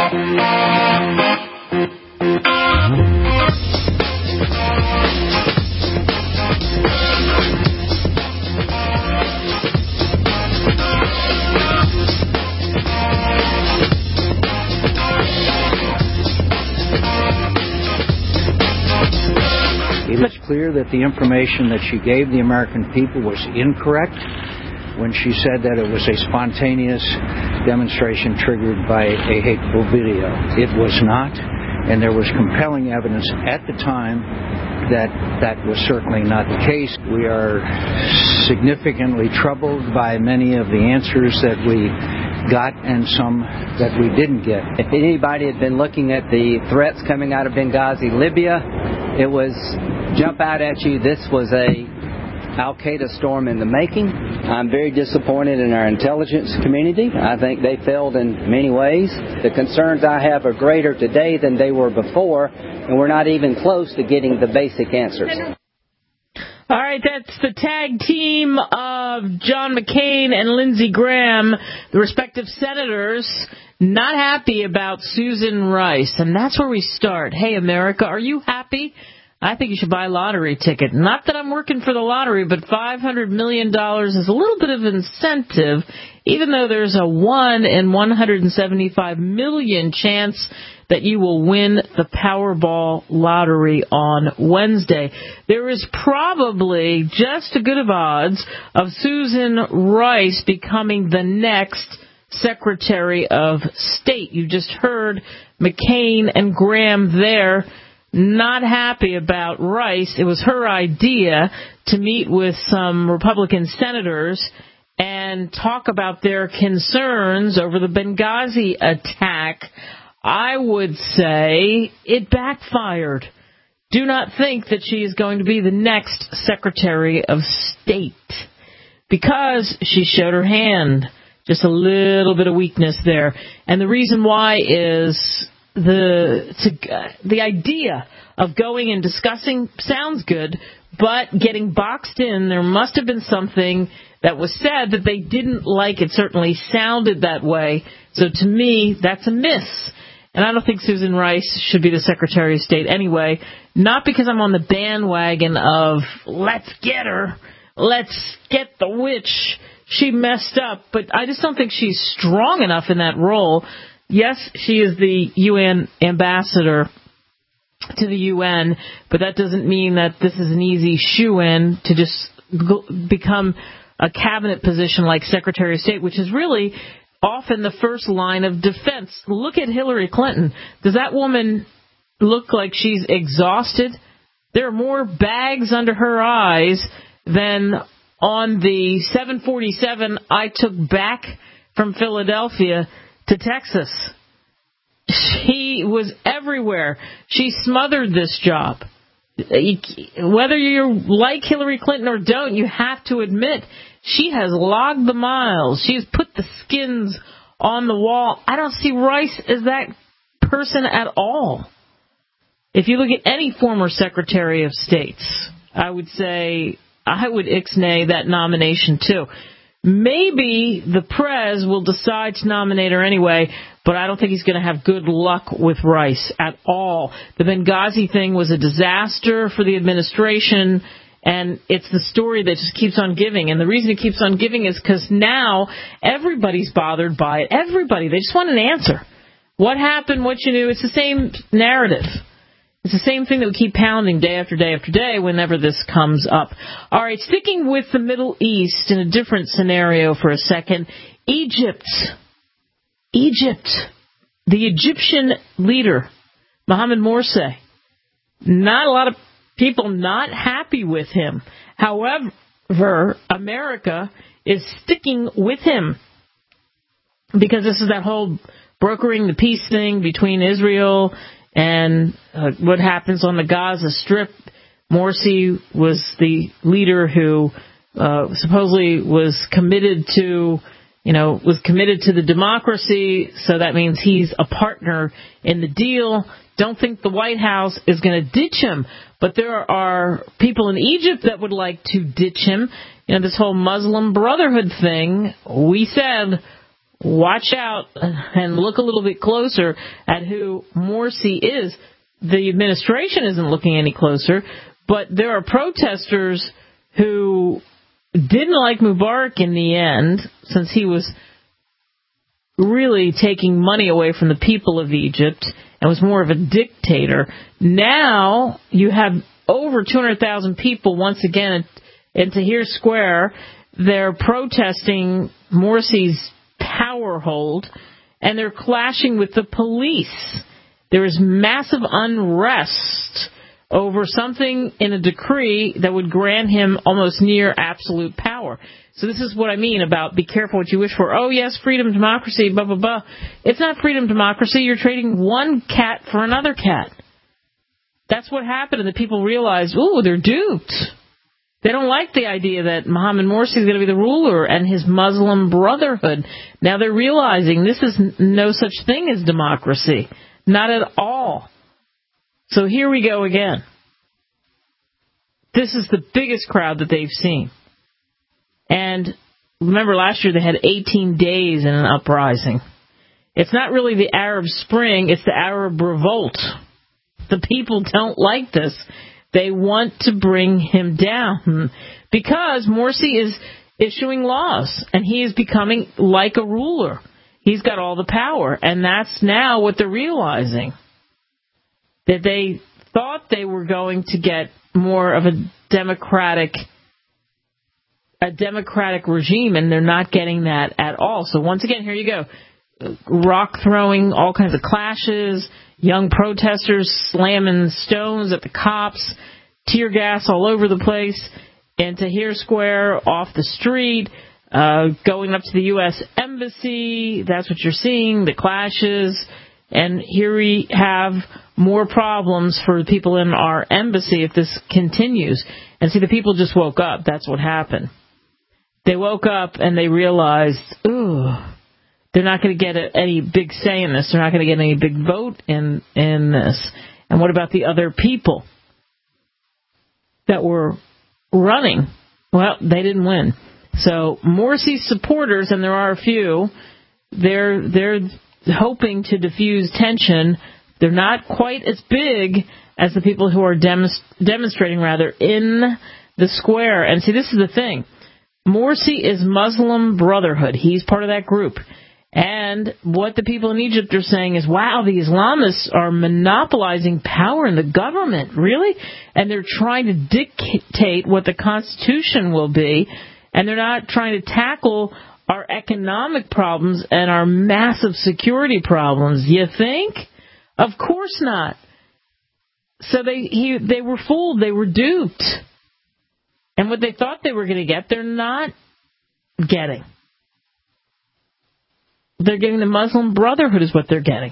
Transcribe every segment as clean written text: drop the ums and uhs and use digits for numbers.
It's clear that the information that she gave the American people was incorrect when she said that it was a spontaneous demonstration triggered by a hateful video. It was not, and there was compelling evidence at the time that that was certainly not the case. We are significantly troubled by many of the answers that we got and some that we didn't get. If anybody had been looking at the threats coming out of Benghazi, Libya, it was jump out at you. This was a Al-Qaeda storm in the making. I'm very disappointed in our intelligence community. I think they failed in many ways. The concerns I have are greater today than they were before, and we're not even close to getting the basic answers. All right, that's the tag team of John McCain and Lindsey Graham, the respective senators, not happy about Susan Rice. And that's where we start. Hey, America, are you happy? I think you should buy a lottery ticket. Not that I'm working for the lottery, but $500 million is a little bit of incentive, even though there's a 1 in 175 million chance that you will win the Powerball lottery on Wednesday. There is probably just as good of odds of Susan Rice becoming the next Secretary of State. You just heard McCain and Graham there. Not happy about Rice. It was her idea to meet with some Republican senators and talk about their concerns over the Benghazi attack. I would say it backfired. Do not think that she is going to be the next Secretary of State because she showed her hand. Just a little bit of weakness there. And the reason why is the idea of going and discussing sounds good, but getting boxed in, there must have been something that was said that they didn't like. It certainly sounded that way. So to me, that's a miss. And I don't think Susan Rice should be the Secretary of State anyway, not because I'm on the bandwagon of let's get her, let's get the witch, she messed up, but I just don't think she's strong enough in that role. Yes, she is the UN ambassador to the UN, but that doesn't mean that this is an easy shoo-in to just become a cabinet position like Secretary of State, which is really often the first line of defense. Look at Hillary Clinton. Does that woman look like she's exhausted? There are more bags under her eyes than on the 747 I took back from Philadelphia to Texas. She was everywhere. She smothered this job. Whether you like Hillary Clinton or don't, you have to admit she has logged the miles. She has put the skins on the wall. I don't see Rice as that person at all. If you look at any former Secretary of State, I would say I would ixnay that nomination too. Maybe the Prez will decide to nominate her anyway, but I don't think he's going to have good luck with Rice at all. The Benghazi thing was a disaster for the administration, and it's the story that just keeps on giving. And the reason it keeps on giving is because now everybody's bothered by it. Everybody. They just want an answer. What happened? What you knew? It's the same narrative. It's the same thing that we keep pounding day after day after day whenever this comes up. All right, sticking with the Middle East in a different scenario for a second. Egypt. The Egyptian leader, Mohamed Morsi. Not a lot of people not happy with him. However, America is sticking with him because this is that whole brokering the peace thing between Israel and what happens on the Gaza Strip. Morsi was the leader who supposedly was committed to the democracy, so that means he's a partner in the deal. Don't think the White House is going to ditch him, but there are people in Egypt that would like to ditch him. This whole Muslim Brotherhood thing, we said, watch out and look a little bit closer at who Morsi is. The administration isn't looking any closer, but there are protesters who didn't like Mubarak in the end, since he was really taking money away from the people of Egypt and was more of a dictator. Now you have over 200,000 people once again in Tahrir Square. They're protesting Morsi's power hold, and they're clashing with the police. There is massive unrest over something in a decree that would grant him almost near absolute power. So this is what I mean about be careful what you wish for. Oh, yes, freedom, democracy, blah, blah, blah. It's not freedom, democracy. You're trading one cat for another cat. That's what happened, and the people realized, ooh, they're duped. They don't like the idea that Mohammed Morsi is going to be the ruler and his Muslim Brotherhood. Now they're realizing this is no such thing as democracy. Not at all. So here we go again. This is the biggest crowd that they've seen. And remember, last year they had 18 days in an uprising. It's not really the Arab Spring, it's the Arab Revolt. The people don't like this. They want to bring him down because Morsi is issuing laws, and he is becoming like a ruler. He's got all the power, and that's now what they're realizing. That they thought they were going to get more of a democratic regime, and they're not getting that at all. So once again, here you go. Rock throwing, all kinds of clashes, young protesters slamming stones at the cops, tear gas all over the place, and Tahrir Square off the street, going up to the U.S. Embassy. That's what you're seeing, the clashes. And here we have more problems for people in our embassy if this continues. And see, the people just woke up. That's what happened. They woke up and they realized, ooh, they're not going to get any big say in this. They're not going to get any big vote in this. And what about the other people that were running? Well, they didn't win. So Morsi's supporters, and there are a few, they're hoping to diffuse tension. They're not quite as big as the people who are demonstrating in the square. And see, this is the thing. Morsi is Muslim Brotherhood. He's part of that group. And what the people in Egypt are saying is, wow, the Islamists are monopolizing power in the government. Really? And they're trying to dictate what the Constitution will be. And they're not trying to tackle our economic problems and our massive security problems. You think? Of course not. So they were fooled. They were duped. And what they thought they were going to get, they're not getting. They're getting the Muslim Brotherhood is what they're getting.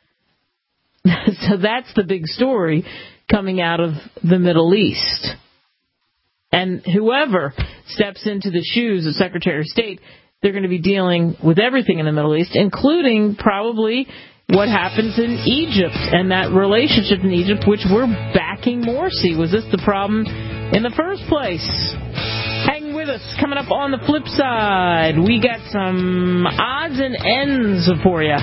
So that's the big story coming out of the Middle East. And whoever steps into the shoes of Secretary of State, they're going to be dealing with everything in the Middle East, including probably what happens in Egypt and that relationship in Egypt, which we're backing Morsi. Was this the problem in the first place? Hang with us. Coming up on the flip side, we got some odds and ends for you.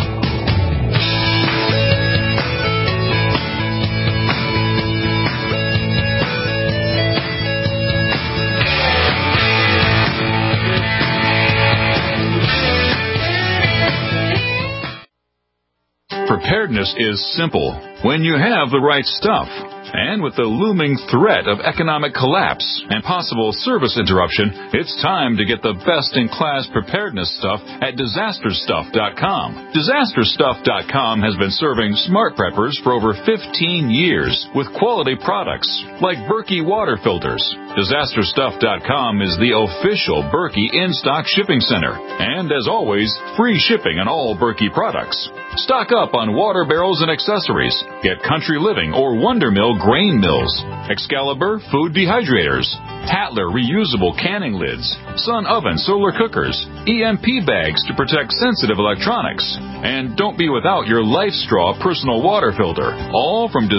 Preparedness is simple when you have the right stuff. And with the looming threat of economic collapse and possible service interruption, it's time to get the best-in-class preparedness stuff at DisasterStuff.com. DisasterStuff.com has been serving smart preppers for over 15 years with quality products like Berkey water filters. DisasterStuff.com is the official Berkey in-stock shipping center. And as always, free shipping on all Berkey products. Stock up on water barrels and accessories. Get Country Living or Wonder Mill grain mills, Excalibur food dehydrators, Tatler reusable canning lids, Sun oven solar cookers, EMP bags to protect sensitive electronics, and don't be without your LifeStraw personal water filter, all from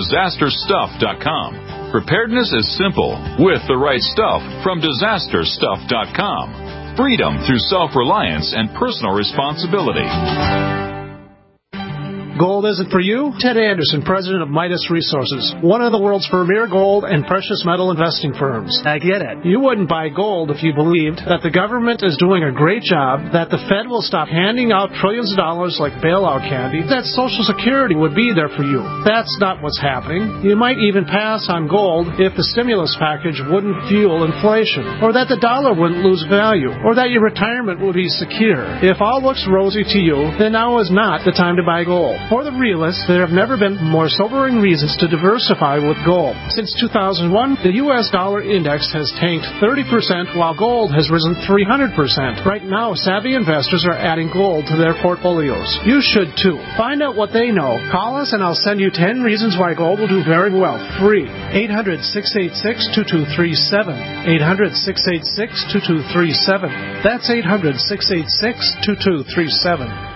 DisasterStuff.com. Preparedness is simple with the right stuff from DisasterStuff.com. freedom through self-reliance and personal responsibility. Gold isn't for you? Ted Anderson, president of Midas Resources, one of the world's premier gold and precious metal investing firms. I get it. You wouldn't buy gold if you believed that the government is doing a great job, that the Fed will stop handing out trillions of dollars like bailout candy, that Social Security would be there for you. That's not what's happening. You might even pass on gold if the stimulus package wouldn't fuel inflation, or that the dollar wouldn't lose value, or that your retirement would be secure. If all looks rosy to you, then now is not the time to buy gold. For the realists, there have never been more sobering reasons to diversify with gold. Since 2001, the U.S. dollar index has tanked 30%, while gold has risen 300%. Right now, savvy investors are adding gold to their portfolios. You should too. Find out what they know. Call us and I'll send you 10 reasons why gold will do very well. Free. 800-686-2237. 800-686-2237. That's 800-686-2237.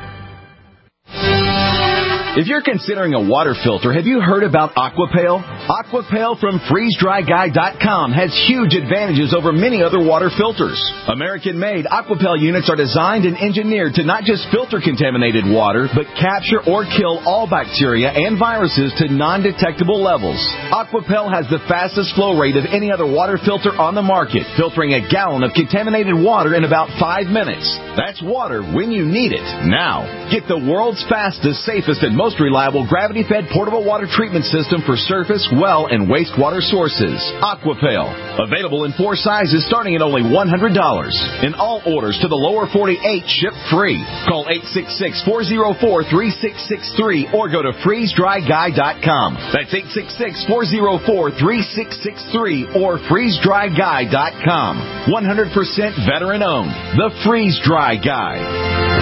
If you're considering a water filter, have you heard about Aquapale? Aquapale from FreezeDryGuy.com has huge advantages over many other water filters. American-made Aquapale units are designed and engineered to not just filter contaminated water, but capture or kill all bacteria and viruses to non-detectable levels. Aquapale has the fastest flow rate of any other water filter on the market, filtering a gallon of contaminated water in about 5 minutes. That's water when you need it. Now, get the world's fastest, safest, and most reliable gravity-fed portable water treatment system for surface, well, and wastewater sources. Aquapale. Available in 4 sizes starting at only $100. And all orders to the lower 48 ship free. Call 866-404-3663 or go to FreezeDryGuy.com. That's 866-404-3663 or FreezeDryGuy.com. 100% veteran-owned. The Freeze Dry Guy.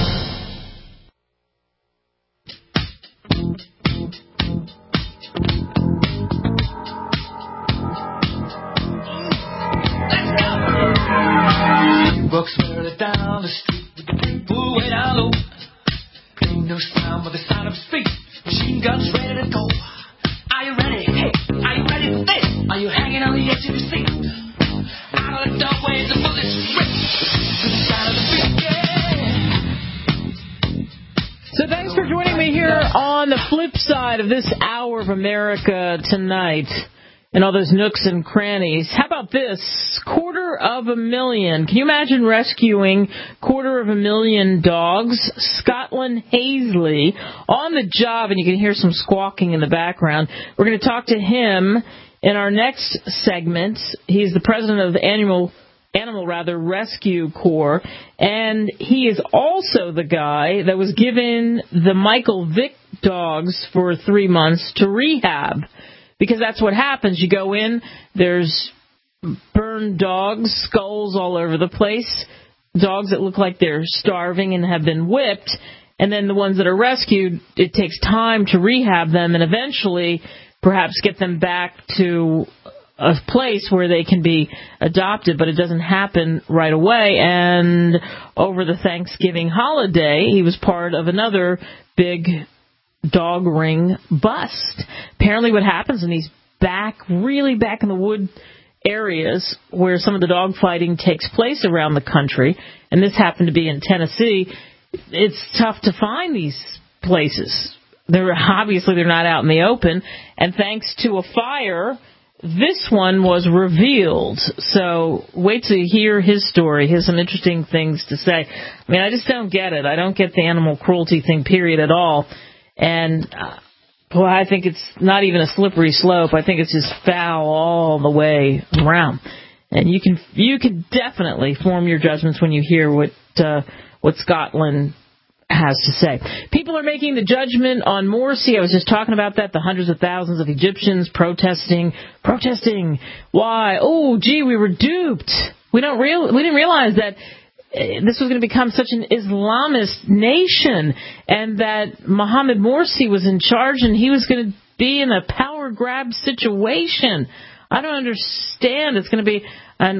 Walks further down the street with the people way down low. Ain't no sound but the sound of speed. Machine guns ready to go. Are you ready? Hey, are you ready for this? Are you hanging on the edge of your seat? Out of the doorway, the bullets rip to the sound of the beat. Yeah. So thanks for joining me here on the flip side of this hour of America Tonight. And all those nooks and crannies. How about this? 250,000. Can you imagine rescuing 250,000 dogs? Scotland Hazley on the job, and you can hear some squawking in the background. We're going to talk to him in our next segment. He's the president of the Animal Rescue Corps, and he is also the guy that was given the Michael Vick dogs for 3 months to rehab. Because that's what happens. You go in, there's burned dogs, skulls all over the place, dogs that look like they're starving and have been whipped, and then the ones that are rescued, it takes time to rehab them and eventually perhaps get them back to a place where they can be adopted, but it doesn't happen right away. And over the Thanksgiving holiday, he was part of another big dog ring bust. Apparently what happens in these really back in the wood areas where some of the dog fighting takes place around the country, and this happened to be in Tennessee, it's tough to find these places. They're not out in the open, and thanks to a fire, this one was revealed. So wait to hear his story. He has some interesting things to say. I mean, I just don't get it. I don't get the animal cruelty thing, period, at all. And, I think it's not even a slippery slope. I think it's just foul all the way around. And you can definitely form your judgments when you hear what Scotland has to say. People are making the judgment on Morsi. I was just talking about that, the hundreds of thousands of Egyptians protesting. Why? Oh, gee, we were duped. We didn't realize that this was going to become such an Islamist nation, and that Mohamed Morsi was in charge, and he was going to be in a power grab situation. I don't understand. It's going to be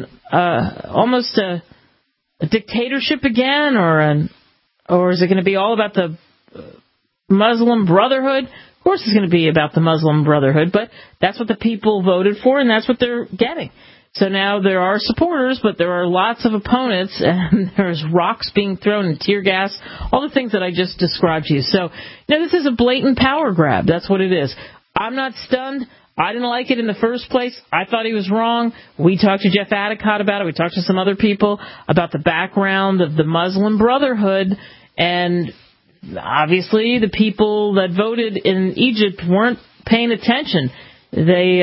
almost a dictatorship again, or is it going to be all about the Muslim Brotherhood? Of course, it's going to be about the Muslim Brotherhood, but that's what the people voted for, and that's what they're getting. So now there are supporters, but there are lots of opponents, and there's rocks being thrown and tear gas, all the things that I just described to you. So, this is a blatant power grab. That's what it is. I'm not stunned. I didn't like it in the first place. I thought he was wrong. We talked to Jeff Adicott about it. We talked to some other people about the background of the Muslim Brotherhood, and obviously the people that voted in Egypt weren't paying attention. They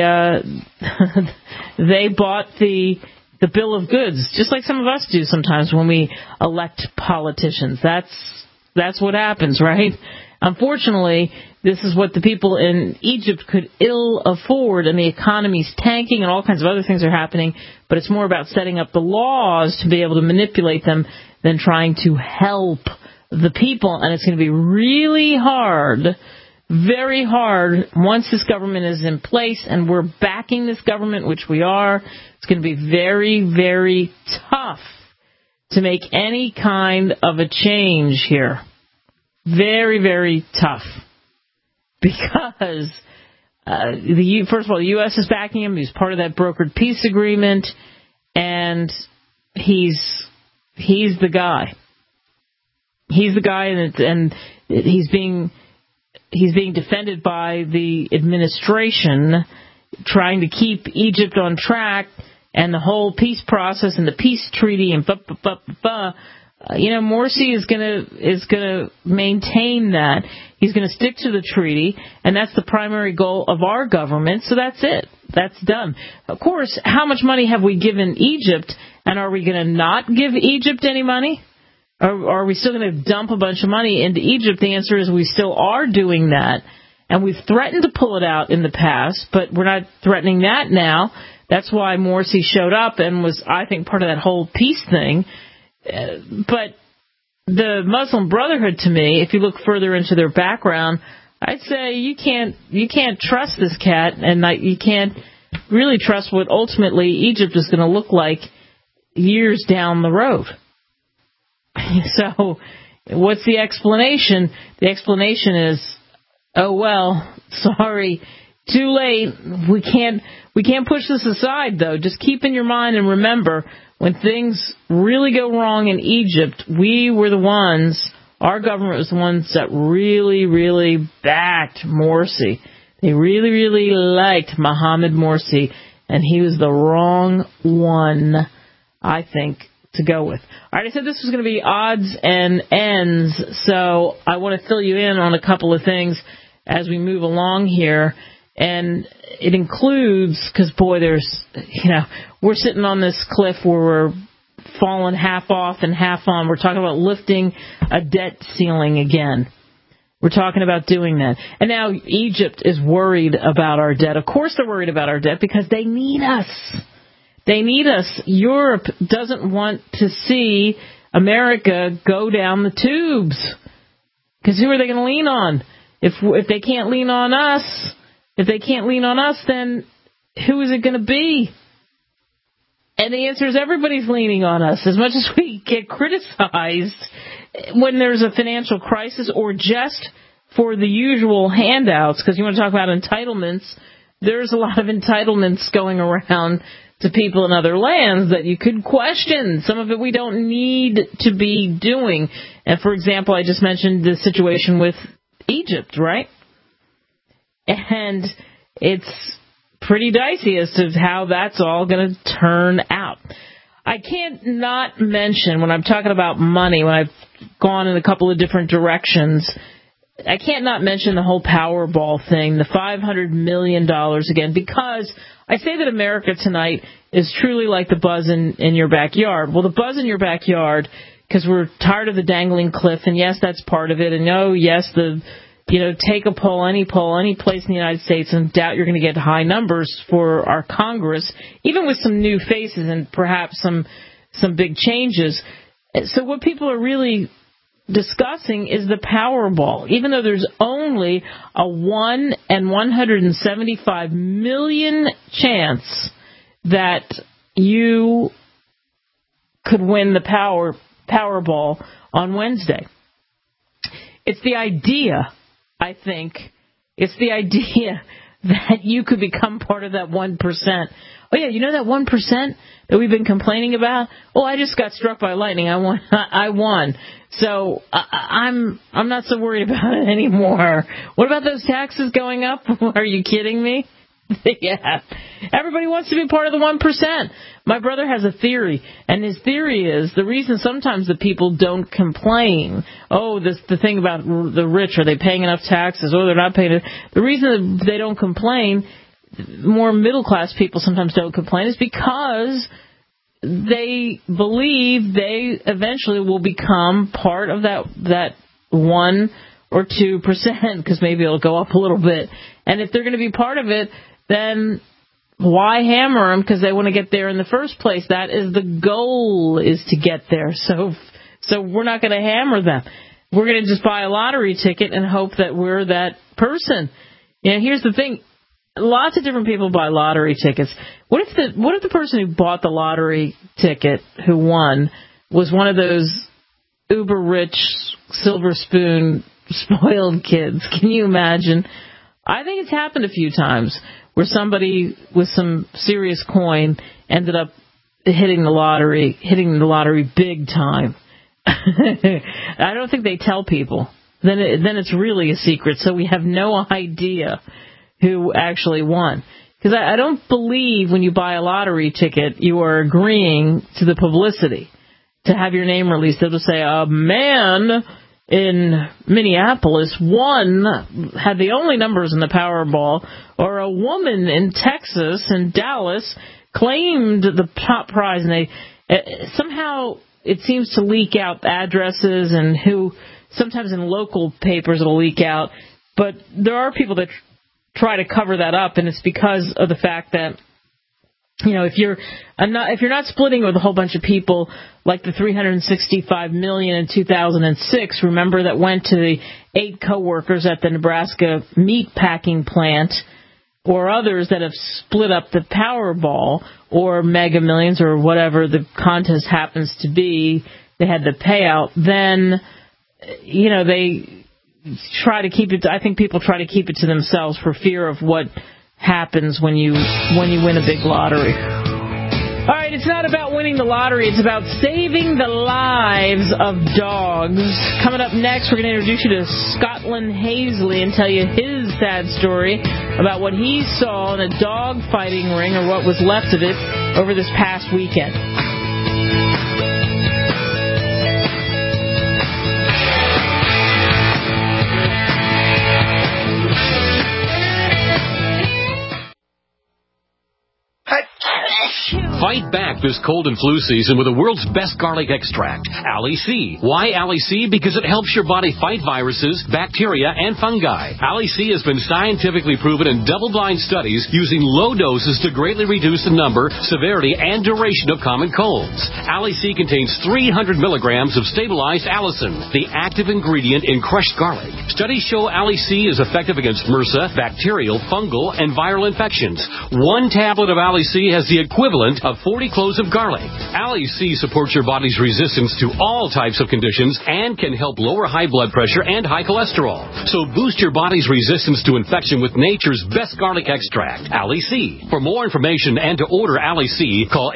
they bought the bill of goods, just like some of us do sometimes when we elect politicians. That's what happens, right? Unfortunately, this is what the people in Egypt could ill afford, and the economy's tanking and all kinds of other things are happening, but it's more about setting up the laws to be able to manipulate them than trying to help the people, and it's going to be really hard, very hard, once this government is in place and we're backing this government, which we are. It's going to be very, very tough to make any kind of a change here. Very, very tough. Because, first of all, the U.S. is backing him. He's part of that brokered peace agreement, and he's the guy. He's the guy, and he's being defended by the administration, trying to keep Egypt on track, and the whole peace process and the peace treaty and Morsi is gonna maintain that. He's gonna stick to the treaty, and that's the primary goal of our government. So that's it. That's done. Of course, how much money have we given Egypt, and are we going to not give Egypt any money? Or are we still going to dump a bunch of money into Egypt? The answer is we still are doing that, and we've threatened to pull it out in the past, but we're not threatening that now. That's why Morsi showed up and was, I think, part of that whole peace thing. But the Muslim Brotherhood, to me, if you look further into their background, I'd say you can't trust this cat, and you can't really trust what ultimately Egypt is going to look like years down the road. So, what's the explanation? The explanation is, oh well, sorry, too late. We can't push this aside, though. Just keep in your mind and remember, when things really go wrong in Egypt, we were the ones, our government was the ones that really, really backed Morsi. They really, really liked Mohamed Morsi, and he was the wrong one, I think, to go with. All right, I said this was going to be odds and ends, so I want to fill you in on a couple of things as we move along here. And it includes, because, boy, we're sitting on this cliff where we're falling half off and half on. We're talking about lifting a debt ceiling again. We're talking about doing that. And now Egypt is worried about our debt. Of course they're worried about our debt because they need us. They need us. Europe doesn't want to see America go down the tubes. Because who are they going to lean on? If they can't lean on us, then who is it going to be? And the answer is everybody's leaning on us. As much as we get criticized when there's a financial crisis or just for the usual handouts, because you want to talk about entitlements, there's a lot of entitlements going around to people in other lands that you could question. Some of it we don't need to be doing. And, for example, I just mentioned the situation with Egypt, right? And it's pretty dicey as to how that's all going to turn out. I can't not mention, when I'm talking about money, when I've gone in a couple of different directions, I can't not mention the whole Powerball thing, the $500 million again, because I say that America tonight is truly like the buzz in your backyard. Well, the buzz in your backyard, because we're tired of the dangling cliff, and yes, that's part of it, and oh, yes, take a poll, any place in the United States, and doubt you're going to get high numbers for our Congress, even with some new faces and perhaps some big changes. So what people are really discussing is the Powerball, even though there's only a 1 in 175 million chance that you could win the Powerball on Wednesday. It's the idea, I think. It's the idea that you could become part of that 1%. Oh, yeah, you know that 1% that we've been complaining about? Well, I just got struck by lightning. I won. So I'm not so worried about it anymore. What about those taxes going up? Are you kidding me? Yeah. Everybody wants to be part of the 1%. My brother has a theory, and his theory is the reason sometimes the people don't complain, the thing about the rich, are they paying enough taxes? Oh, they're not paying it. The reason they don't complain, more middle-class people sometimes don't complain, is because they believe they eventually will become part of that 1 or 2%, because maybe it'll go up a little bit. And if they're going to be part of it, then why hammer them? Because they want to get there in the first place. That is the goal, is to get there. So we're not going to hammer them. We're going to just buy a lottery ticket and hope that we're that person. Here's the thing. Lots of different people buy lottery tickets. What if the person who bought the lottery ticket, who won, was one of those uber rich, silver spoon, spoiled kids? Can you imagine? I think it's happened a few times where somebody with some serious coin ended up hitting the lottery big time. I don't think they tell people. Then it's really a secret, so we have no idea who actually won. Because I don't believe when you buy a lottery ticket, you are agreeing to the publicity, to have your name released. They'll just say, a man in Minneapolis had the only numbers in the Powerball, or a woman in Texas and Dallas claimed the top prize, and they somehow it seems to leak out addresses and who. Sometimes in local papers it'll leak out, but there are people that try to cover that up, and it's because of the fact that, if you're not splitting with a whole bunch of people like the $365 million in 2006, remember, that went to the 8 coworkers at the Nebraska meat packing plant, or others that have split up the Powerball or Mega Millions or whatever the contest happens to be, they had the payout, then they try to keep it. I think people try to keep it to themselves for fear of what happens when you win a big lottery. All right, it's not about winning the lottery. It's about saving the lives of dogs. Coming up next, we're going to introduce you to Scotland Hazley and tell you his sad story about what he saw in a dog fighting ring, or what was left of it, over this past weekend. Fight back this cold and flu season with the world's best garlic extract, Ali C. Why Ali C? Because it helps your body fight viruses, bacteria, and fungi. Ali C has been scientifically proven in double-blind studies using low doses to greatly reduce the number, severity, and duration of common colds. Ali C contains 300 milligrams of stabilized allicin, the active ingredient in crushed garlic. Studies show Ali C is effective against MRSA, bacterial, fungal, and viral infections. 1 tablet of Ali C has the equivalent of 40 cloves of garlic. Ali C supports your body's resistance to all types of conditions and can help lower high blood pressure and high cholesterol. So boost your body's resistance to infection with nature's best garlic extract, Ali C. For more information and to order Ali C, call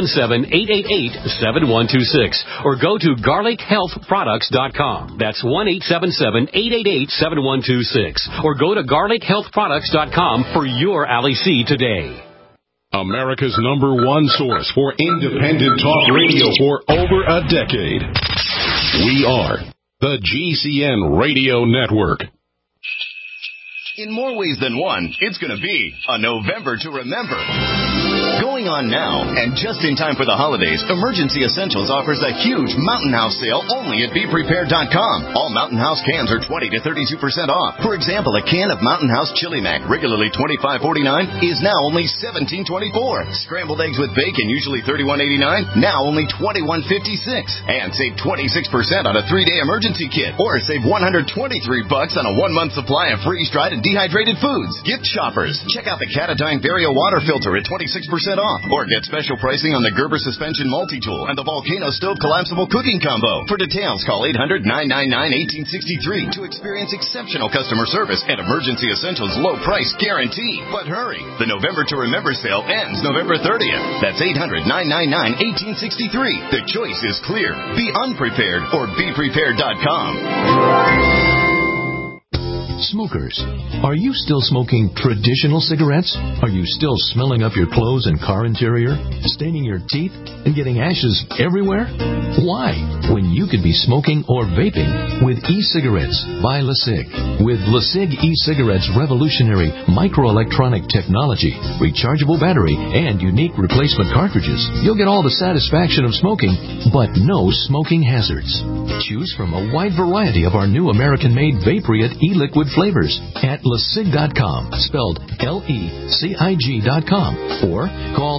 877-888-7126 or go to garlichealthproducts.com. That's 1-877-888-7126 or go to garlichealthproducts.com for your Ali C today. America's #1 source for independent talk radio for over a decade. We are the GCN Radio Network. In more ways than one, it's going to be a November to remember. Going on now, and just in time for the holidays, Emergency Essentials offers a huge Mountain House sale only at BePrepared.com. All Mountain House cans are 20 to 32% off. For example, a can of Mountain House Chili Mac, regularly $25.49, is now only $17.24. Scrambled eggs with bacon, usually $31.89, now only $21.56. And save 26% on a 3-day emergency kit, or save $123 on a 1-month supply of freeze-dried and dehydrated foods. Gift shoppers, check out the Katadyn Vario water filter at 26% off. Or get special pricing on the Gerber Suspension Multi-Tool and the Volcano Stove Collapsible Cooking Combo. For details, call 800-999-1863 to experience exceptional customer service and Emergency Essentials low price guarantee. But hurry, the November to Remember sale ends November 30th. That's 800-999-1863. The choice is clear. Be unprepared or beprepared.com. Smokers, are you still smoking traditional cigarettes? Are you still smelling up your clothes and car interior, staining your teeth, and getting ashes everywhere? Why? When you could be smoking or vaping with e-cigarettes by LeSig. With LeSig e-cigarettes' revolutionary microelectronic technology, rechargeable battery, and unique replacement cartridges, you'll get all the satisfaction of smoking, but no smoking hazards. Choose from a wide variety of our new American-made Vaporite e-liquid flavors at LeSig.com, spelled LECIG.com, or call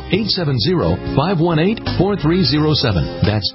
870-518-4307. That's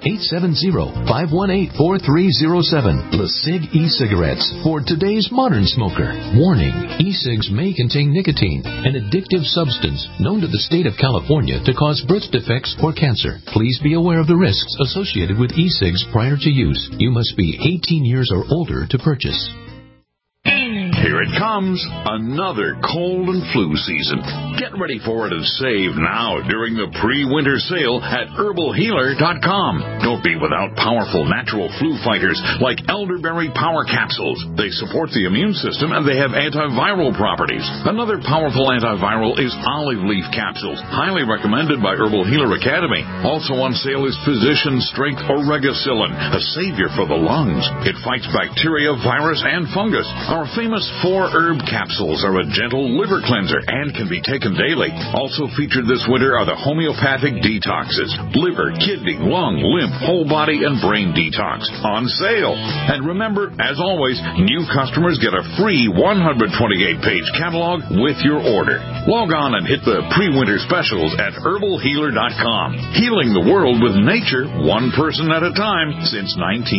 870-518-4307. LeSig e-cigarettes for today's modern smoker. Warning, e-cigs may contain nicotine, an addictive substance known to the state of California to cause birth defects or cancer. Please be aware of the risks associated with e-cigs prior to use. You must be 18 years or older to purchase. Here it comes, another cold and flu season. Get ready for it and save now during the pre-winter sale at herbalhealer.com. Don't be without powerful natural flu fighters like elderberry power capsules. They support the immune system and they have antiviral properties. Another powerful antiviral is olive leaf capsules, highly recommended by Herbal Healer Academy. Also on sale is Physician Strength Oregacillin, a savior for the lungs. It fights bacteria, virus, and fungus. Our famous 4-herb capsules are a gentle liver cleanser and can be taken daily. Also featured this winter are the homeopathic detoxes, liver, kidney, lung, lymph, whole body, and brain detox on sale. And remember, as always, new customers get a free 128-page catalog with your order. Log on and hit the pre-winter specials at herbalhealer.com. Healing the world with nature, one person at a time since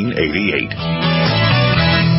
1988.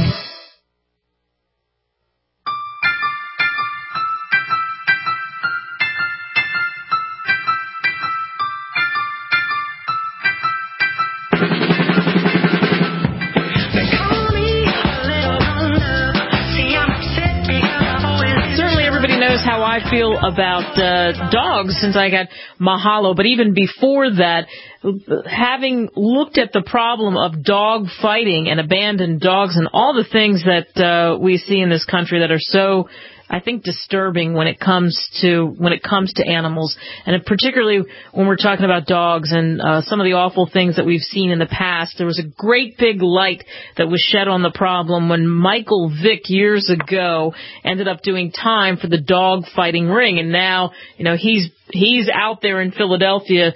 How I feel about dogs since I got Mahalo, but even before that, having looked at the problem of dog fighting and abandoned dogs and all the things that we see in this country that are so, I think, disturbing when it comes to animals, and particularly when we're talking about dogs and some of the awful things that we've seen in the past. There was a great big light that was shed on the problem when Michael Vick years ago ended up doing time for the dog fighting ring, and now he's out there in Philadelphia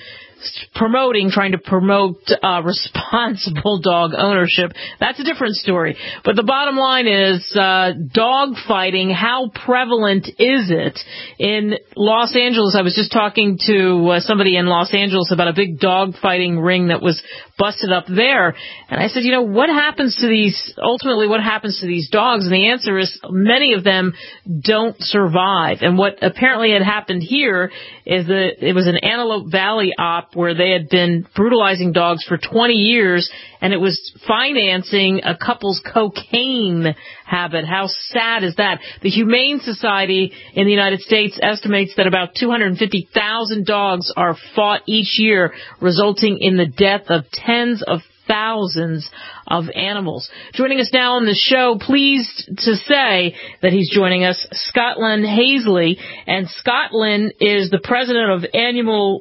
trying to promote responsible dog ownership. That's a different story. But the bottom line is dog fighting, how prevalent is it? In Los Angeles, I was just talking to somebody in Los Angeles about a big dog fighting ring that was busted up there. And I said, what happens to these dogs? And the answer is many of them don't survive. And what apparently had happened here is that it was an Antelope Valley op where they had been brutalizing dogs for 20 years, and it was financing a couple's cocaine habit. How sad is that? The Humane Society in the United States estimates that about 250,000 dogs are fought each year, resulting in the death of tens of thousands of animals. Joining us now on the show, pleased to say that he's joining us, Scotland Hazley. And Scotland is the president of Animal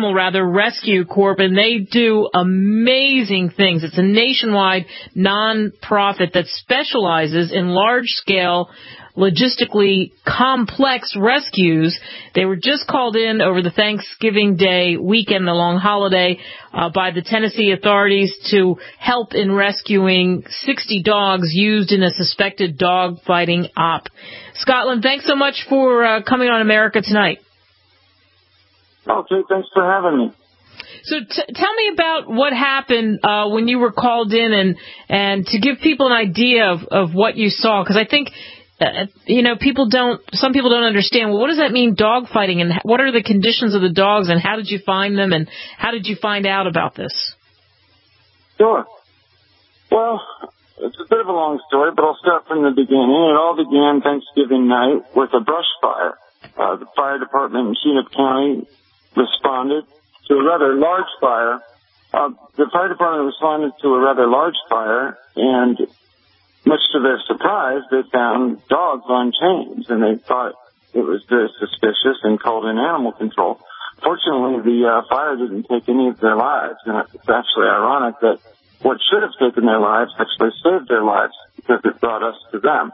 Rescue Corp, and they do amazing things. It's a nationwide non-profit that specializes in large-scale, logistically complex rescues. They were just called in over the Thanksgiving Day weekend, the long holiday, by the Tennessee authorities to help in rescuing 60 dogs used in a suspected dog fighting op. Scotland, thanks so much for coming on America Tonight. Okay, thanks for having me. So tell me about what happened when you were called in, and to give people an idea of what you saw, because I think some people don't understand, well, what does that mean, dog fighting, and what are the conditions of the dogs, and how did you find them, and how did you find out about this? Sure. Well, it's a bit of a long story, but I'll start from the beginning. It all began Thanksgiving night with a brush fire. The fire department in Chinook County responded to a rather large fire. The fire department responded to a rather large fire, and much to their surprise, they found dogs on chains, and they thought it was very suspicious and called in animal control. Fortunately, the fire didn't take any of their lives, and it's actually ironic that what should have taken their lives actually saved their lives because it brought us to them.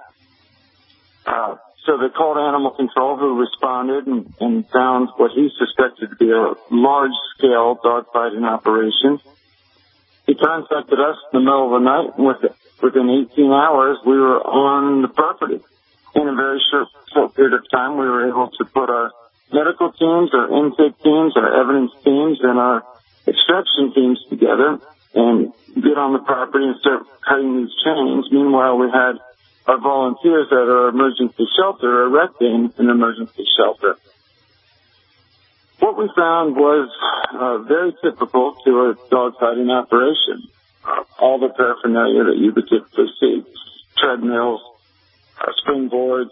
So they called animal control, who responded and found what he suspected to be a large-scale dogfighting operation. He contacted us in the middle of the night, and within 18 hours, we were on the property. In a very short period of time, we were able to put our medical teams, our intake teams, our evidence teams, and our extraction teams together and get on the property and start cutting these chains. Meanwhile, we had our volunteers at our emergency shelter erecting an emergency shelter. What we found was very typical to a dogfighting operation. All the paraphernalia that you would typically see: treadmills, springboards,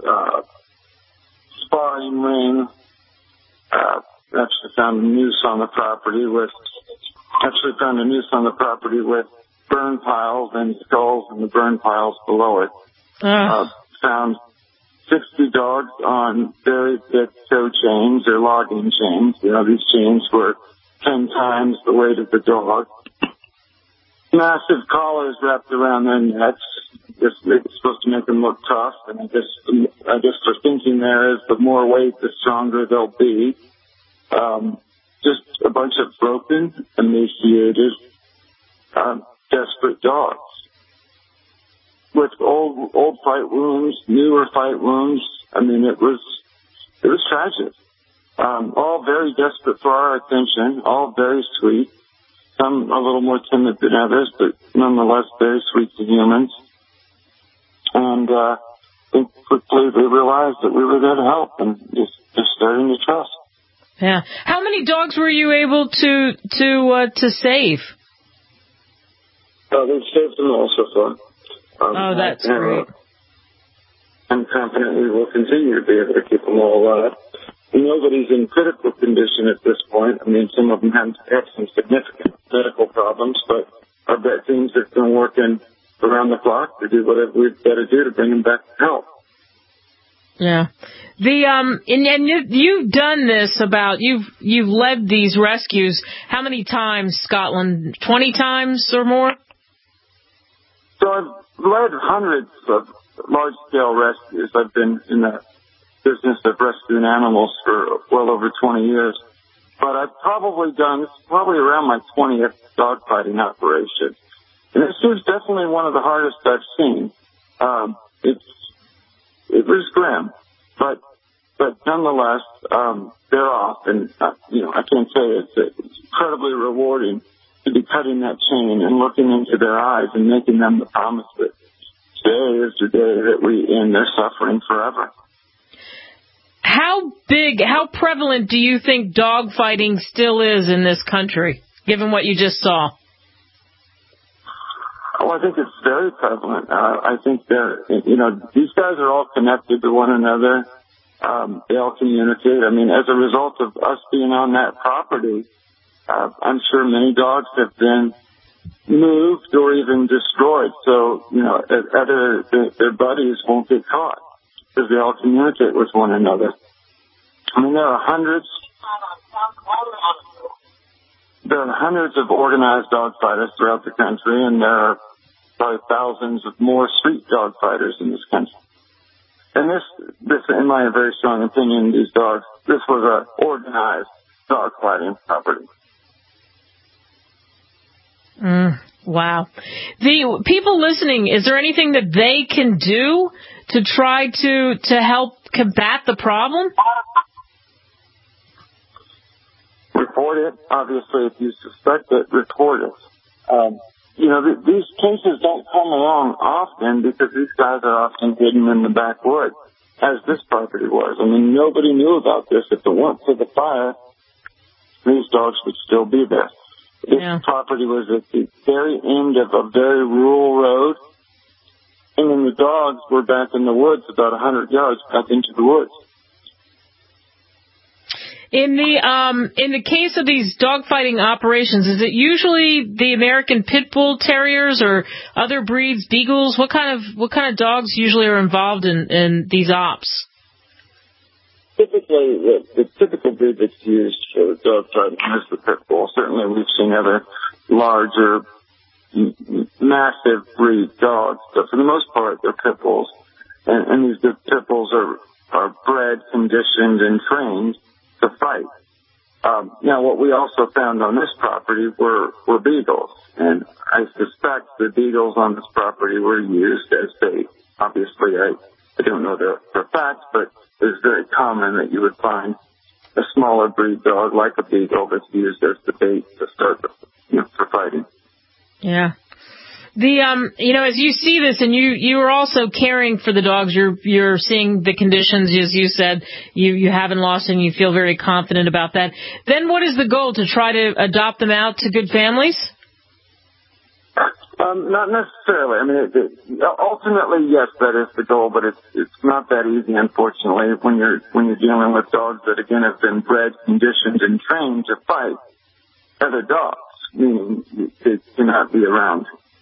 sparring ring. Actually found a noose on the property with burn piles and skulls in the burn piles below it. Found 60 dogs on very thick tow chains or logging chains. These chains were 10 times the weight of the dog. Massive collars wrapped around their necks. It's supposed to make them look tough, and I guess the thinking there is the more weight, the stronger they'll be. Just a bunch of broken, emaciated, desperate dogs with old fight wounds, newer fight wounds. I mean, it was tragic. All very desperate for our attention, all very sweet. Some a little more timid than others, but nonetheless very sweet to humans. And I think quickly they realized that we were there to help, and just starting to trust. Yeah. How many dogs were you able to save? We've saved them all so far. That's great. I'm confident we will continue to be able to keep them all alive. Nobody's in critical condition at this point. I mean, some of them have some significant medical problems, but our vet teams have been working around the clock to do whatever we've got to do to bring them back to health. Yeah. And you've done this you've led these rescues how many times, Scotland? 20 times or more? So I've led hundreds of large-scale rescues. I've been in the business of rescuing animals for well over 20 years. But I've probably around my 20th dogfighting operation. And this was definitely one of the hardest I've seen. It was grim, but nonetheless, they're off. And, I can't say it's incredibly rewarding to be cutting that chain and looking into their eyes and making them the promise that today is the day that we end their suffering forever. How prevalent do you think dog fighting still is in this country, given what you just saw? Oh, I think it's very prevalent. I think these guys are all connected to one another. They all communicate. I mean, as a result of us being on that property, I'm sure many dogs have been moved or even destroyed. So, their buddies won't get caught because they all communicate with one another. I mean, there are hundreds of organized dog fighters throughout the country, and there are probably thousands of more street dog fighters in this country. And this, in my very strong opinion, this was an organized dog fighting property. Wow. The people listening, is there anything that they can do to try to help combat the problem? Report it. Obviously, if you suspect it, report it. these cases don't come along often because these guys are often hidden in the backwoods, as this property was. I mean, nobody knew about this. If it weren't for the fire, these dogs would still be there. This property was at the very end of a very rural road, and then the dogs were back in the woods, about 100 yards back into the woods. In the case of these dogfighting operations, is it usually the American Pit Bull Terriers or other breeds, beagles? What kind of dogs usually are involved in these ops? Typically, the typical breed that's used for dogfighting is the Pit Bull. Certainly, we've seen other larger, massive breed dogs, but for the most part, they're Pit Bulls. And these Pit Bulls are bred, conditioned, and trained to fight. Now, what we also found on this property were beagles, and I suspect the beagles on this property were used as bait. Obviously, I don't know for a fact, but it's very common that you would find a smaller breed dog like a beagle that's used as the bait to start, for fighting. Yeah. As you see this, and you are also caring for the dogs, you're seeing the conditions, as you said, you haven't lost and you feel very confident about that. Then what is the goal, to try to adopt them out to good families? Not necessarily. I mean, ultimately, yes, that is the goal, but it's not that easy, unfortunately, when you're dealing with dogs that, again, have been bred, conditioned, and trained to fight other dogs, meaning they cannot be around.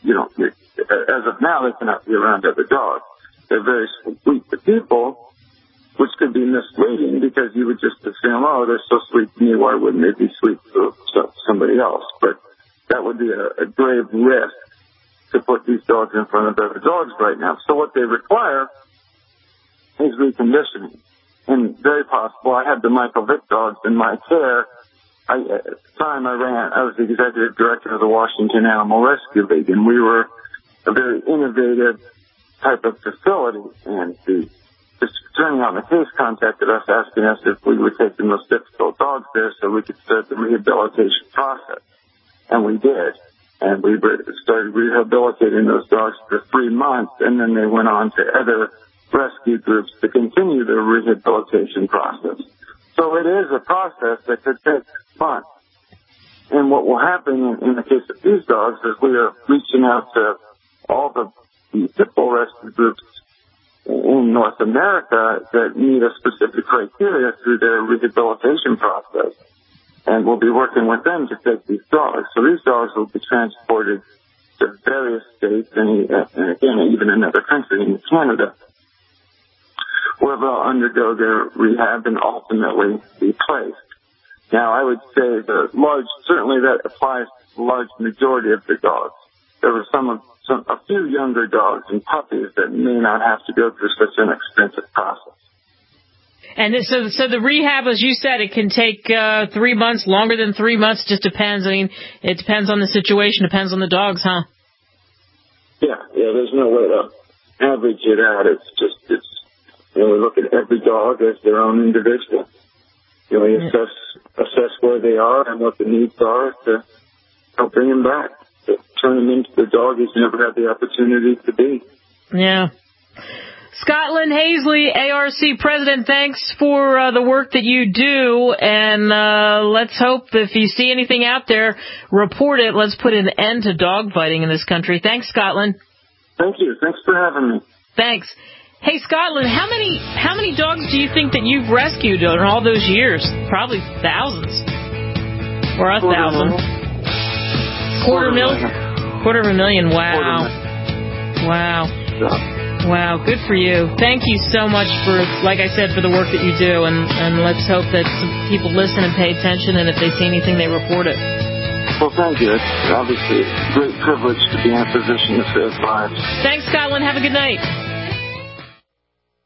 As of now, they cannot be around other dogs. They're very sweet to people, which could be misleading because you would just assume, oh, they're so sweet to me, why wouldn't they be sweet to somebody else? But that would be a grave risk to put these dogs in front of other dogs right now. So what they require is reconditioning. And very possible, I had the Michael Vick dogs in my care. At the time I was the executive director of the Washington Animal Rescue League, and we were a very innovative type of facility. And the attorney on the case contacted us asking us if we would take the most difficult dogs there so we could start the rehabilitation process. And we did. And we started rehabilitating those dogs for 3 months, and then they went on to other rescue groups to continue the rehabilitation process. So it is a process that could take months. And what will happen in the case of these dogs is we are reaching out to all the Pit Bull rescue groups in North America that meet a specific criteria through their rehabilitation process. And we'll be working with them to take these dogs. So these dogs will be transported to various states and again, even another country, in Canada, where they'll undergo their rehab and ultimately be placed. Now, I would say certainly that applies to the large majority of the dogs. There were a few younger dogs and puppies that may not have to go through such an expensive process. And so the rehab, as you said, it can take 3 months, longer than 3 months, just depends. I mean, it depends on the situation, depends on the dogs, huh? Yeah, there's no way to average it out. We look at every dog as their own individual. We assess where they are and what the needs are to help bring them back, to turn them into the dog he's never had the opportunity to be. Yeah. Scotland Hazley, ARC President, thanks for the work that you do, and let's hope if you see anything out there, report it. Let's put an end to dogfighting in this country. Thanks, Scotland. Thank you. Thanks for having me. Thanks. Hey, Scotland, how many dogs do you think that you've rescued in all those years? Probably thousands. Or 1,000. Quarter of a million. Wow. Wow. Wow, good for you. Thank you so much for, like I said, for the work that you do, and let's hope that some people listen and pay attention, and if they see anything, they report it. Well, thank you. It's obviously a great privilege to be in a position to save lives. Thanks, Scotland. Have a good night.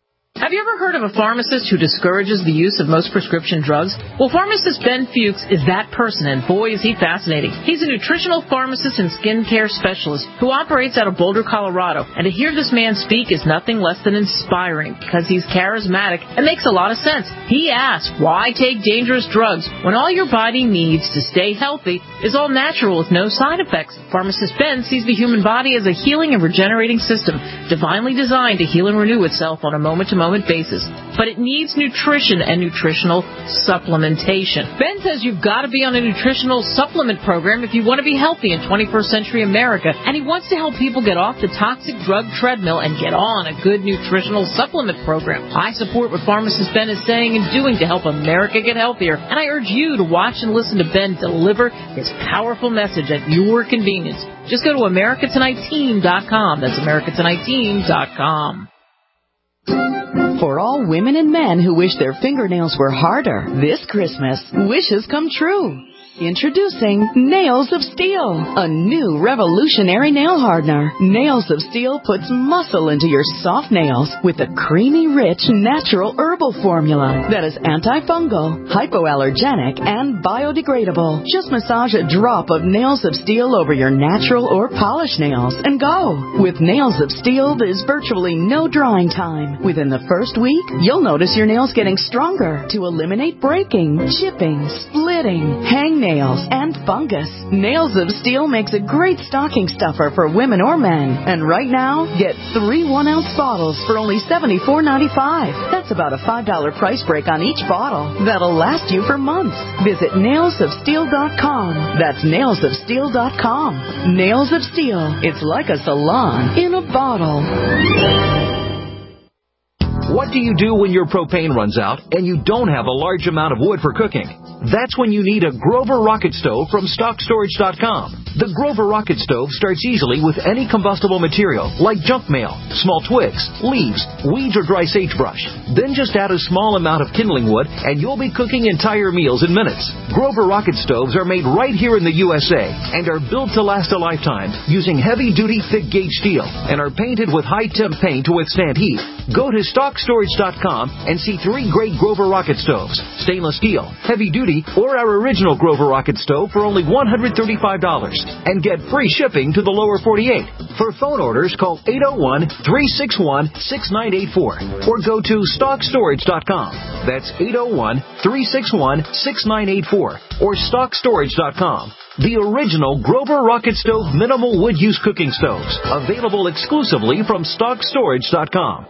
Have you ever heard of a pharmacist who discourages the use of most prescription drugs? Well, pharmacist Ben Fuchs is that person, and boy, is he fascinating. He's a nutritional pharmacist and skincare specialist who operates out of Boulder, Colorado. And to hear this man speak is nothing less than inspiring because he's charismatic and makes a lot of sense. He asks, why take dangerous drugs when all your body needs to stay healthy is all natural with no side effects? Pharmacist Ben sees the human body as a healing and regenerating system, divinely designed to heal and renew itself on a moment-to-moment basis. But it needs nutrition and nutritional supplementation. Ben says you've got to be on a nutritional supplement program if you want to be healthy in 21st century America, and he wants to help people get off the toxic drug treadmill and get on a good nutritional supplement program. I support what pharmacist Ben is saying and doing to help America get healthier, and I urge you to watch and listen to Ben deliver his powerful message at your convenience. Just go to AmericaTonightTeam.com. That's AmericaTonightTeam.com. For all women and men who wish their fingernails were harder, this Christmas, wishes come true. Introducing Nails of Steel, a new revolutionary nail hardener. Nails of Steel puts muscle into your soft nails with a creamy, rich, natural herbal formula that is antifungal, hypoallergenic, and biodegradable. Just massage a drop of Nails of Steel over your natural or polished nails and go. With Nails of Steel, there's virtually no drying time. Within the first week, you'll notice your nails getting stronger to eliminate breaking, chipping, splitting, hangnails, and fungus. Nails of Steel makes a great stocking stuffer for women or men. And right now, get 3 1-ounce bottles for only $74.95. That's about a $5 price break on each bottle. That'll last you for months. Visit nailsofsteel.com. That's nailsofsteel.com. Nails of Steel. It's like a salon in a bottle. What do you do when your propane runs out and you don't have a large amount of wood for cooking? That's when you need a Grover Rocket Stove from StockStorage.com. The Grover Rocket Stove starts easily with any combustible material like junk mail, small twigs, leaves, weeds, or dry sagebrush. Then just add a small amount of kindling wood and you'll be cooking entire meals in minutes. Grover Rocket Stoves are made right here in the USA and are built to last a lifetime using heavy-duty thick-gauge steel and are painted with high-temp paint to withstand heat. Go to StockStorage.com and see 3 great Grover Rocket Stoves, stainless steel, heavy-duty, or our original Grover Rocket Stove for only $135 and get free shipping to the lower 48. For phone orders, call 801-361-6984 or go to StockStorage.com. That's 801-361-6984 or StockStorage.com. The original Grover Rocket Stove minimal wood use cooking stoves, available exclusively from StockStorage.com.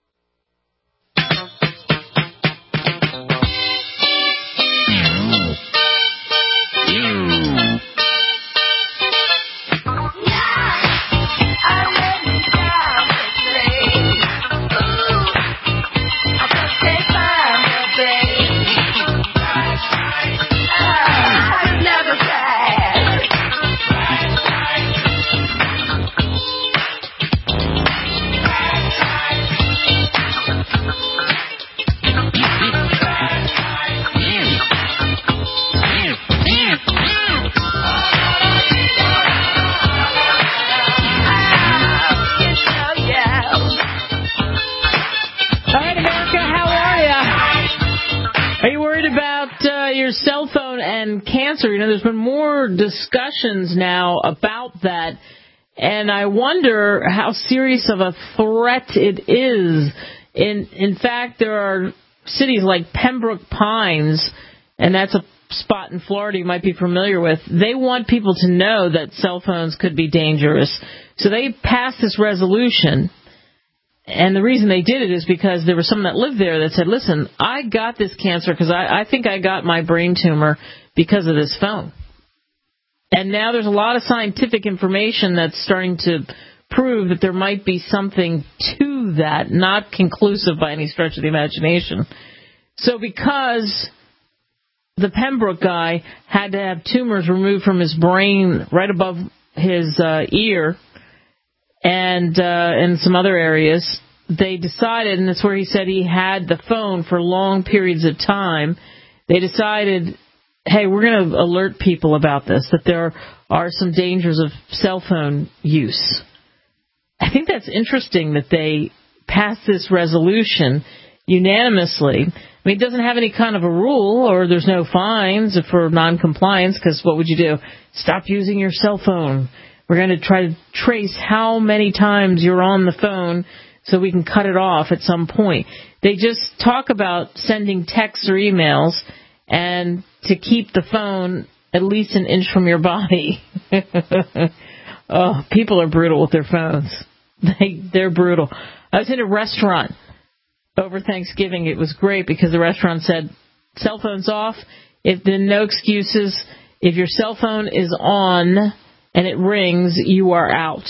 Cell phone and cancer. You know, there's been more discussions now about that, and I wonder how serious of a threat it is. In fact, there are cities like Pembroke Pines, and that's a spot in Florida you might be familiar with. They want people to know that cell phones could be dangerous, so they passed this resolution. And the reason they did it is because there was someone that lived there that said, listen, I got this cancer because I think I got my brain tumor because of this phone. And now there's a lot of scientific information that's starting to prove that there might be something to that, not conclusive by any stretch of the imagination. So because the Pembroke guy had to have tumors removed from his brain right above his ear, and in some other areas, they decided, and that's where he said he had the phone for long periods of time, they decided, hey, we're going to alert people about this, that there are some dangers of cell phone use. I think that's interesting that they passed this resolution unanimously. I mean, it doesn't have any kind of a rule, or there's no fines for noncompliance, because what would you do? Stop using your cell phone. We're going to try to trace how many times you're on the phone so we can cut it off at some point. They just talk about sending texts or emails and to keep the phone at least an inch from your body. Oh, people are brutal with their phones. They're brutal. I was in a restaurant over Thanksgiving. It was great because the restaurant said, cell phones off. If there are no excuses, if your cell phone is on and it rings, you are out.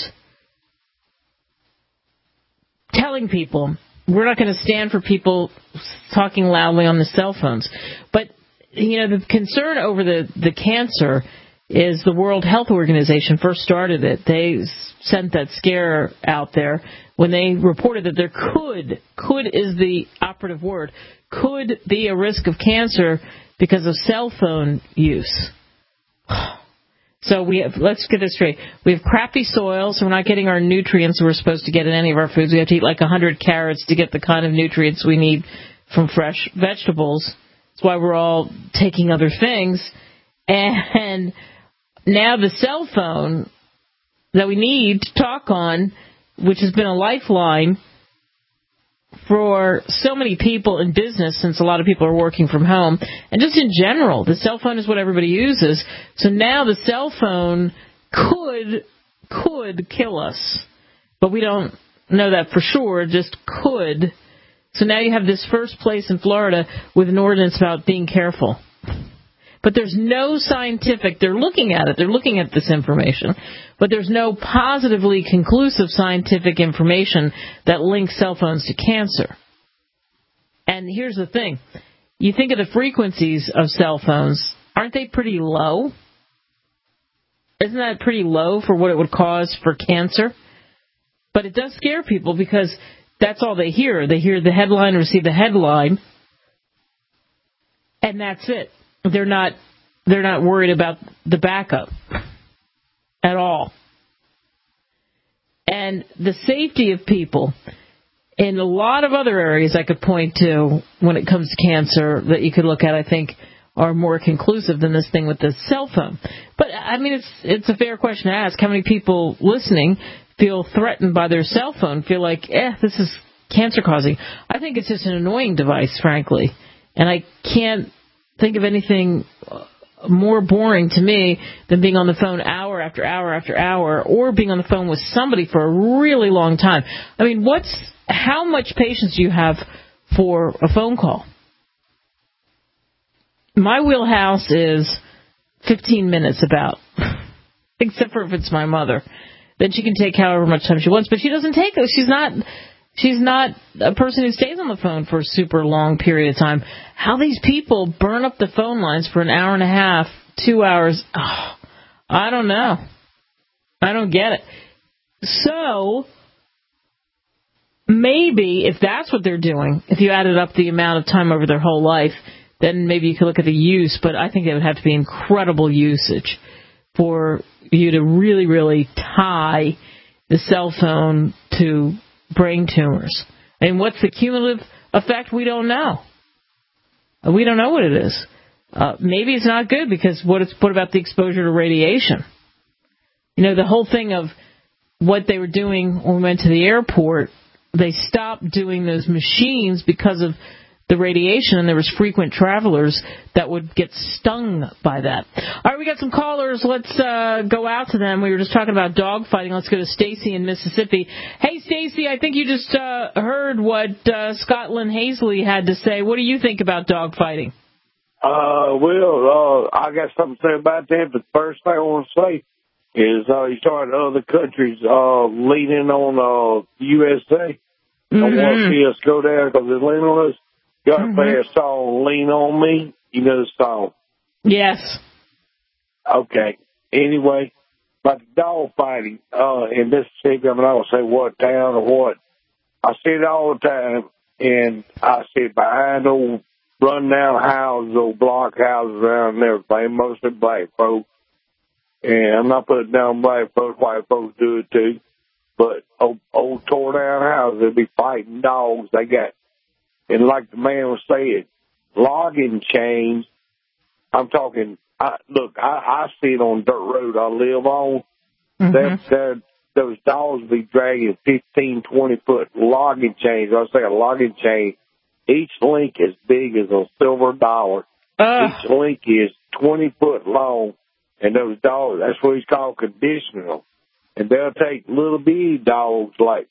Telling people, we're not going to stand for people talking loudly on the cell phones. But, the concern over the cancer is the World Health Organization first started it. They sent that scare out there when they reported that there could is the operative word, could be a risk of cancer because of cell phone use. So let's get this straight. We have crappy soil, so we're not getting our nutrients we're supposed to get in any of our foods. We have to eat like 100 carrots to get the kind of nutrients we need from fresh vegetables. That's why we're all taking other things. And now the cell phone that we need to talk on, which has been a lifeline for so many people in business, since a lot of people are working from home, and just in general, the cell phone is what everybody uses. So now the cell phone could kill us, but we don't know that for sure, just could. So now you have this first place in Florida with an ordinance about being careful. But there's no scientific, they're looking at this information, but there's no positively conclusive scientific information that links cell phones to cancer. And here's the thing. You think of the frequencies of cell phones, aren't they pretty low? Isn't that pretty low for what it would cause for cancer? But it does scare people because that's all they hear. They hear the headline or see the headline, and that's it. They're not worried about the backup at all. And the safety of people in a lot of other areas I could point to when it comes to cancer that you could look at, I think, are more conclusive than this thing with the cell phone. But, I mean, it's a fair question to ask. How many people listening feel threatened by their cell phone, feel like, this is cancer-causing? I think it's just an annoying device, frankly. And I can't think of anything more boring to me than being on the phone hour after hour after hour, or being on the phone with somebody for a really long time. I mean, how much patience do you have for a phone call? My wheelhouse is 15 minutes about, except for if it's my mother. Then she can take however much time she wants, but she doesn't take it. She's not a person who stays on the phone for a super long period of time. How these people burn up the phone lines for an hour and a half, 2 hours, I don't know. I don't get it. So maybe if that's what they're doing, if you added up the amount of time over their whole life, then maybe you could look at the use, but I think it would have to be incredible usage for you to really, really tie the cell phone to brain tumors. And what's the cumulative effect? We don't know. We don't know what it is. Maybe it's not good because what about the exposure to radiation? The whole thing of what they were doing when we went to the airport, they stopped doing those machines because of the radiation, and there was frequent travelers that would get stung by that. All right, we got some callers. Let's go out to them. We were just talking about dog fighting. Let's go to Stacy in Mississippi. Hey, Stacy, I think you just heard what Scotland Hazley had to say. What do you think about dog fighting? I got something to say about that, but the first thing I want to say is you started other countries leaning on the USA. Don't want to see us go down because they're leaning on us. You got to play a song, Lean On Me. You know the song? Yes. Okay. Anyway, about the dog fighting in Mississippi, I'm not going to say what town or what. I see it all the time, and I see it behind old run-down houses, old block houses around and everything, mostly black folk. And I'm not putting down black folks, white folks do it too. But old tore-down houses, they'll be fighting dogs. They got And like the man was saying, logging chains, I'm talking, I see it on dirt road I live on. Those dogs be dragging 15, 20-foot logging chains. I say a logging chain, each link as big as a silver dollar. Each link is 20 foot long, and those dogs, that's what he's called conditional. And they'll take little bitty dogs like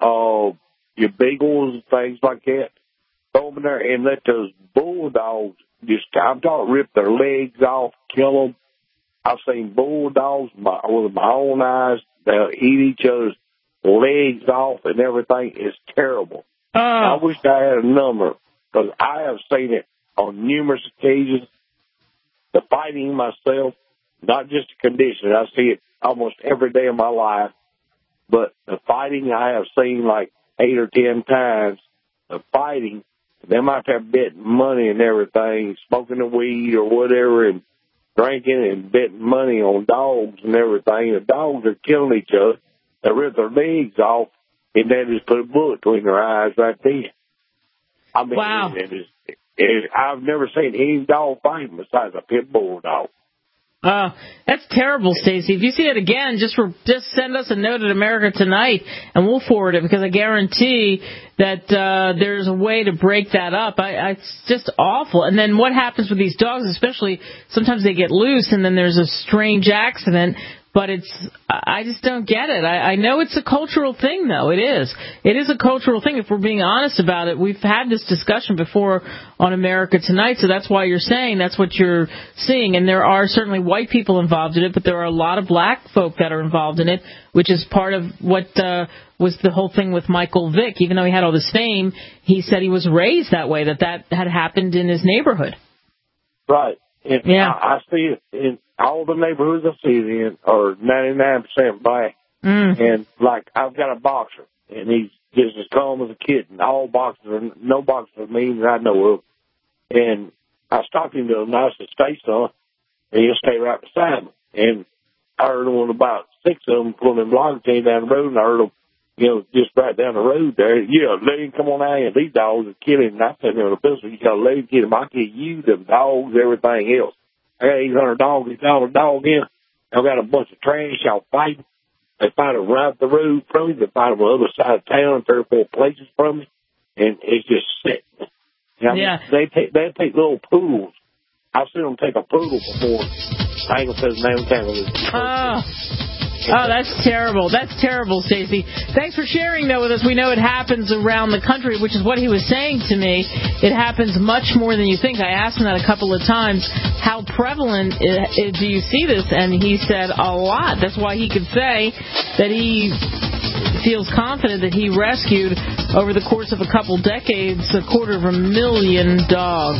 your beagles and things like that, throw them in there and let those bulldogs I'm talking rip their legs off, kill them. I've seen bulldogs with my own eyes. They'll eat each other's legs off and everything. It's terrible. I wish I had a number, because I have seen it on numerous occasions. The fighting myself, not just the condition. I see it almost every day of my life. But the fighting I have seen like 8 or 10 times. The fighting, they might have betting money and everything, smoking the weed or whatever, and drinking and betting money on dogs and everything. The dogs are killing each other. They rip their legs off, and they just put a bullet between their eyes right then. I mean, wow. I've never seen any dog fighting besides a pit bull dog. That's terrible, Stacy. If you see it again, just send us a note at America Tonight, and we'll forward it, because I guarantee that there's a way to break that up. It's just awful. And then what happens with these dogs, especially sometimes they get loose, and then there's a strange accident. But I just don't get it. I know it's a cultural thing, though. It is. It is a cultural thing, if we're being honest about it. We've had this discussion before on America Tonight, so that's why you're saying that's what you're seeing. And there are certainly white people involved in it, but there are a lot of black folk that are involved in it, which is part of what was the whole thing with Michael Vick. Even though he had all this fame, he said he was raised that way, that had happened in his neighborhood. Right. And yeah. I see it in all the neighborhoods I see it in are 99% black. And, like, I've got a boxer, and he's just as calm as a kid. And all boxers, no boxers are mean that I know of. And I stopped him to a nice estate son, and he'll stay right beside me. And I heard him with about 6 of them pulling them logging chain down the road, and I heard them, just right down the road there. Yeah, let him come on out here. These dogs are killing him. And I said, with a pistol, you got to let him get him. I kill you, them dogs, everything else. I got 800 dogs. He called a dog in. I've got a bunch of trash. Y'all fighting. They fight them right up the road from me. They fight them on the other side of town, 3 or 4 places from me. And it's just sick. They take little poodles. I've seen them take a poodle before. I ain't going to say his name. Oh, that's terrible. That's terrible, Stacey. Thanks for sharing, though, with us. We know it happens around the country, which is what he was saying to me. It happens much more than you think. I asked him that a couple of times. How prevalent do you see this? And he said a lot. That's why he could say that he feels confident that he rescued, over the course of a couple decades, 250,000 dogs.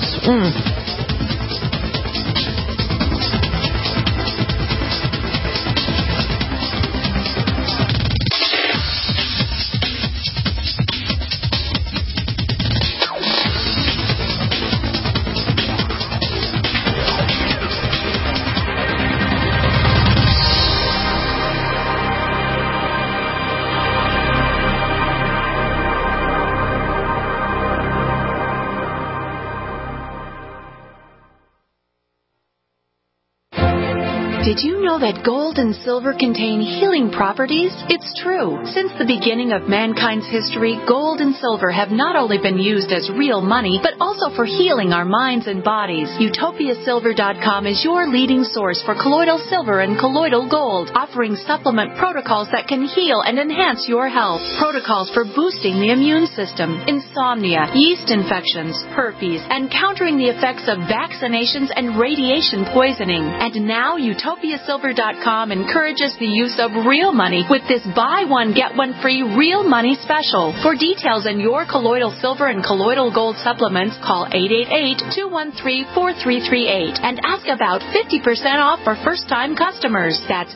Did you know that gold and silver contain healing properties? It's true. Since the beginning of mankind's history, gold and silver have not only been used as real money, but also for healing our minds and bodies. UtopiaSilver.com is your leading source for colloidal silver and colloidal gold, offering supplement protocols that can heal and enhance your health. Protocols for boosting the immune system, insomnia, yeast infections, herpes, and countering the effects of vaccinations and radiation poisoning. And now UtopiaSilver.com encourages the use of real money with this buy one, get one free real money special. For details on your colloidal silver and colloidal gold supplements, call 888-213-4338 and ask about 50% off for first-time customers. That's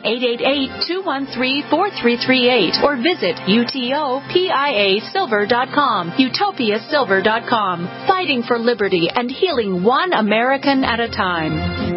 888-213-4338 or visit UTOPIASilver.com. UtopiaSilver.com. Fighting for liberty and healing one American at a time.